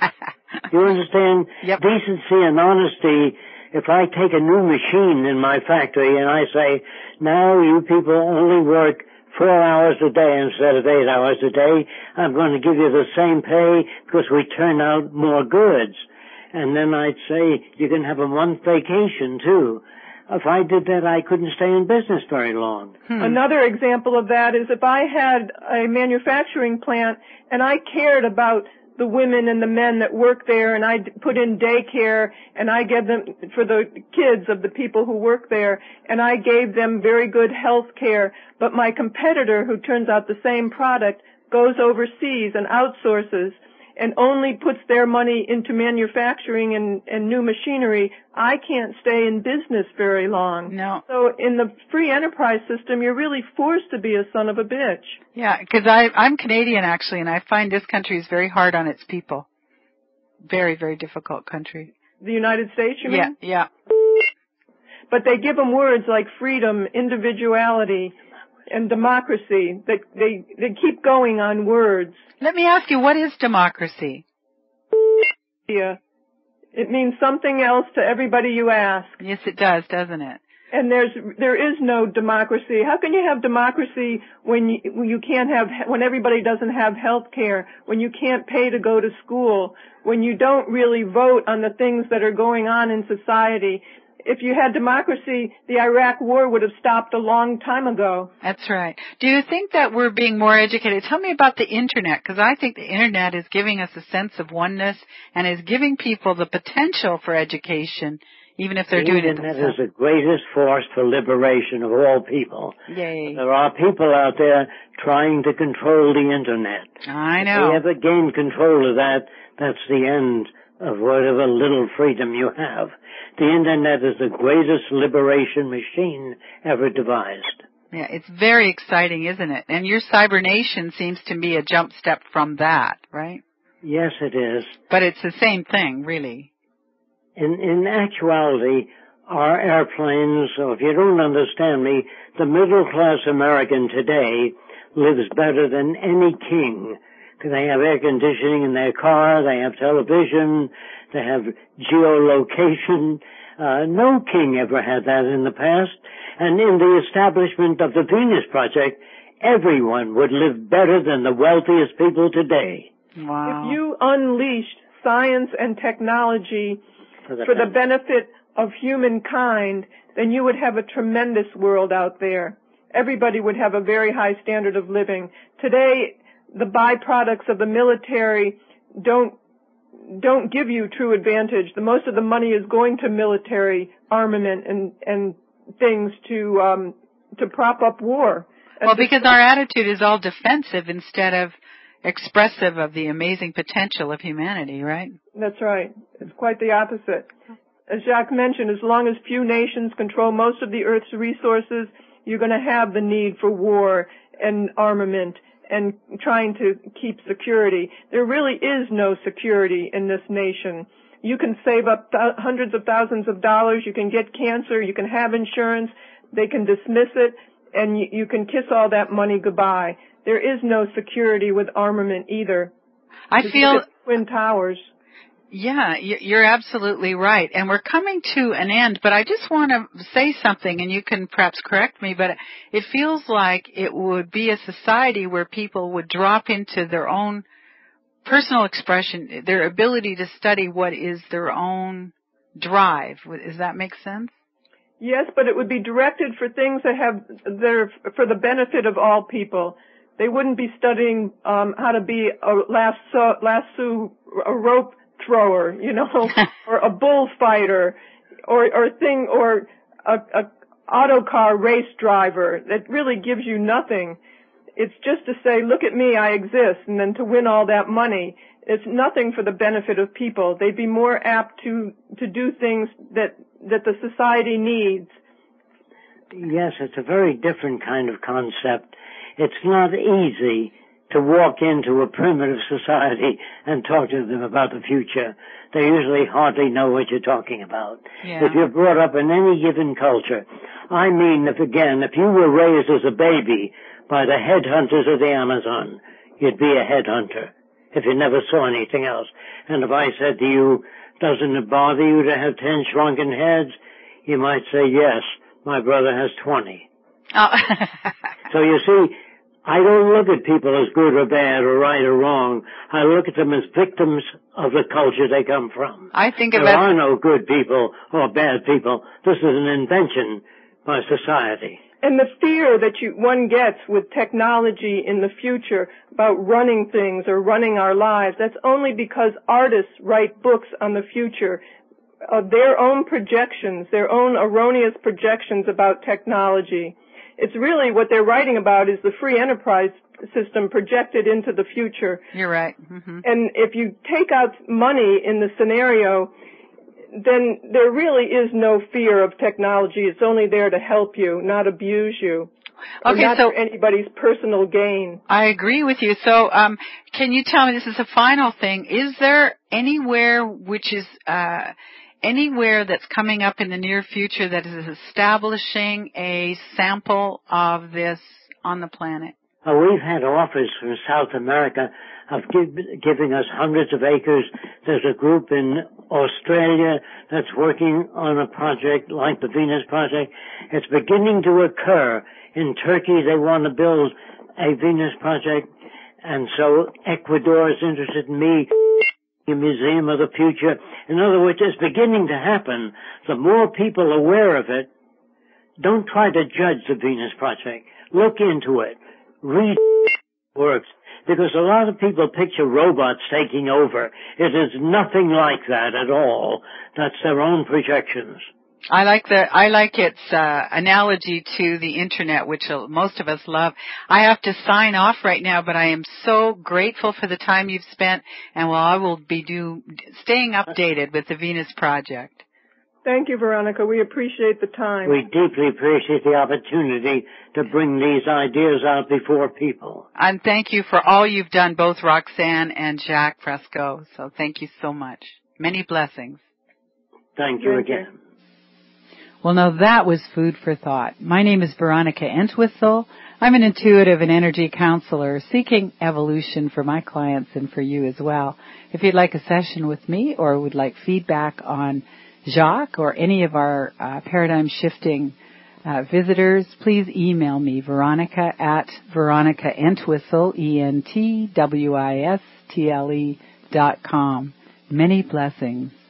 B: You understand?
A: Yep.
B: Decency and honesty. If I take a new machine in my factory and I say, now you people only work four hours a day instead of eight hours a day, I'm going to give you the same pay because we turn out more goods. And then I'd say, you can have a month vacation too. If I did that, I couldn't stay in business very long.
C: Hmm. Another example of that is if I had a manufacturing plant and I cared about the women and the men that work there, and I put in daycare, and I gave them, for the kids of the people who work there, and I gave them very good health care, but my competitor, who turns out the same product, goes overseas and outsources, and only puts their money into manufacturing and, and new machinery, I can't stay in business very long.
A: No.
C: So in the free enterprise system, you're really forced to be a son of a bitch.
A: Yeah, because I'm Canadian, actually, and I find this country is very hard on its people. Very, very difficult country.
C: The United States, you mean?
A: Yeah, yeah.
C: But they give them words like freedom, individuality, and democracy. They, they, they keep going on words.
A: Let me ask you, what is democracy?
C: Yeah. It means something else to everybody you ask.
A: Yes, it does, doesn't it?
C: And there's, there is no democracy. How can you have democracy when you, when you can't have, when everybody doesn't have health care, when you can't pay to go to school, when you don't really vote on the things that are going on in society? If you had democracy, the Iraq war would have stopped a long time ago.
A: That's right. Do you think that we're being more educated? Tell me about the Internet, because I think the Internet is giving us a sense of oneness and is giving people the potential for education, even if they're
B: the
A: doing
B: Internet
A: it themselves.
B: The Internet is the greatest force for liberation of all people.
A: Yay.
B: There are people out there trying to control the Internet.
A: I know.
B: If they ever gain control of that, that's the end of whatever little freedom you have. The Internet is the greatest liberation machine ever devised.
A: Yeah, it's very exciting, isn't it? And your Cybernation seems to be a jump step from that, right?
B: Yes, it is.
A: But it's the same thing, really.
B: In, in actuality, our airplanes, so if you don't understand me, the middle-class American today lives better than any king, They have air conditioning in their car. They have television. They have geolocation. Uh, no king ever had that in the past. And in the establishment of the Venus Project, everyone would live better than the wealthiest people today.
A: Wow.
C: If you unleashed science and technology for the, for the benefit of humankind, then you would have a tremendous world out there. Everybody would have a very high standard of living. Today, the byproducts of the military don't don't give you true advantage. The most of the money is going to military armament and and things to um to prop up war. And
A: well, because our attitude is all defensive instead of expressive of the amazing potential of humanity, right?
C: That's right. It's quite the opposite. As Jacques mentioned, as long as few nations control most of the Earth's resources, you're going to have the need for war and armament and trying to keep security. There really is no security in this nation. You can save up th- hundreds of thousands of dollars. You can get cancer. You can have insurance. They can dismiss it, and you, you can kiss all that money goodbye. There is no security with armament either.
A: I feel
C: Twin Towers.
A: Yeah, you're absolutely right. And we're coming to an end, but I just want to say something, and you can perhaps correct me, but it feels like it would be a society where people would drop into their own personal expression, their ability to study what is their own drive. Does that make sense?
C: Yes, but it would be directed for things that have, that are for the benefit of all people. They wouldn't be studying um, how to be a lasso, lasso, a rope thrower, you know, or a bullfighter, or or thing, or a, a auto car race driver that really gives you nothing. It's just to say, look at me, I exist, and then to win all that money. It's nothing for the benefit of people. They'd be more apt to to do things that that the society needs.
B: Yes, it's a very different kind of concept. It's not easy to walk into a primitive society and talk to them about the future. They usually hardly know what you're talking about.
A: Yeah.
B: If you're brought up in any given culture, I mean, if again, if you were raised as a baby by the headhunters of the Amazon, you'd be a headhunter if you never saw anything else. And if I said to you, doesn't it bother you to have ten shrunken heads? You might say, yes, my brother has twenty.
A: Oh.
B: So you see, I don't look at people as good or bad or right or wrong. I look at them as victims of the culture they come from.
A: I think
B: there
A: about
B: are no good people or bad people. This is an invention by society.
C: And the fear that you, one gets with technology in the future about running things or running our lives, that's only because artists write books on the future, of their own projections, their own erroneous projections about technology. It's really what they're writing about is the free enterprise system projected into the future.
A: You're right. Mm-hmm.
C: And if you take out money in the scenario, then there really is no fear of technology. It's only there to help you, not abuse you.
A: Okay,
C: not
A: so
C: for anybody's personal gain.
A: I agree with you. So, um, can you tell me, this is a final thing, is there anywhere which is, uh, anywhere that's coming up in the near future that is establishing a sample of this on the planet?
B: Uh, we've had offers from South America of give, giving us hundreds of acres. There's a group in Australia that's working on a project like the Venus Project. It's beginning to occur. In Turkey, they want to build a Venus Project, and so Ecuador is interested in me. The Museum of the Future. In other words, it's beginning to happen. The more people aware of it, don't try to judge the Venus Project. Look into it. Read works. Because a lot of people picture robots taking over. It is nothing like that at all. That's their own projections.
A: I like the I like its uh, analogy to the internet, which most of us love. I have to sign off right now, but I am so grateful for the time you've spent, and well, I will be do, staying updated with the Venus Project.
C: Thank you, Veronica. We appreciate the time.
B: We deeply appreciate the opportunity to bring these ideas out before people.
A: And thank you for all you've done, both Roxanne and Jacques Fresco. So thank you so much. Many blessings.
B: Thank you again.
A: Well, now that was food for thought. My name is Veronica Entwistle. I'm an intuitive and energy counselor seeking evolution for my clients and for you as well. If you'd like a session with me or would like feedback on Jacques or any of our uh, paradigm shifting uh, visitors, please email me, Veronica at Veronica Entwistle, E N T W I S T L E dot com. Many blessings.